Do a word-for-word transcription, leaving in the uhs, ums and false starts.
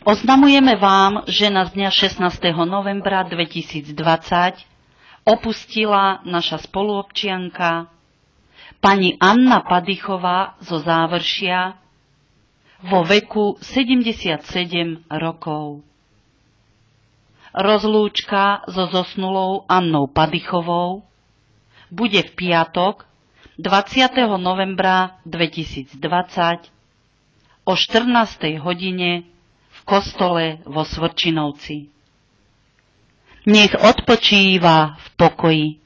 Oznamujeme vám, že na dňa šestnásteho novembra dvetisícdvadsať opustila naša spoluobčianka pani Anna Padychová zo Závršia vo veku sedemdesiatsedem rokov. Rozlúčka so zosnulou Annou Padychovou bude v piatok dvadsiateho novembra dvetisícdvadsať o štrnástej hodine v kostole vo Svrčinovci. Nech odpočíva v pokoji.